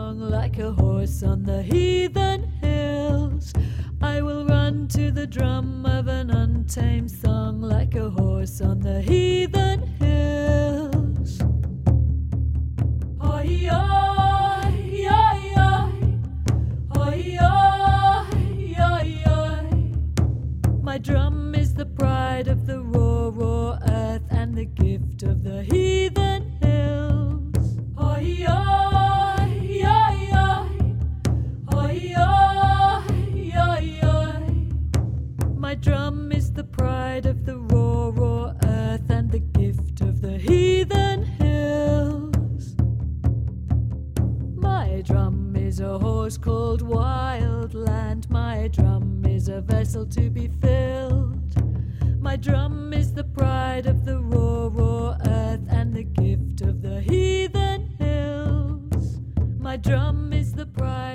song like a horse on the heathen hills. I will run to the drum of an untamed song like a horse on the heathen hills. Oi, oi, oi, oi, oi, oi, oi. My drum is the pride of the raw, raw earth and the gift of the heathen hills. Oi, oi, oi, oi, oi, oi, oi. My drum is the pride of the raw, raw earth and the gift of the heathen hills. My drum is a horse called Wild Land. My drum is a vessel to be filled. My drum is the pride of the raw, raw earth and the gift of the heathen hills. My drum is the pride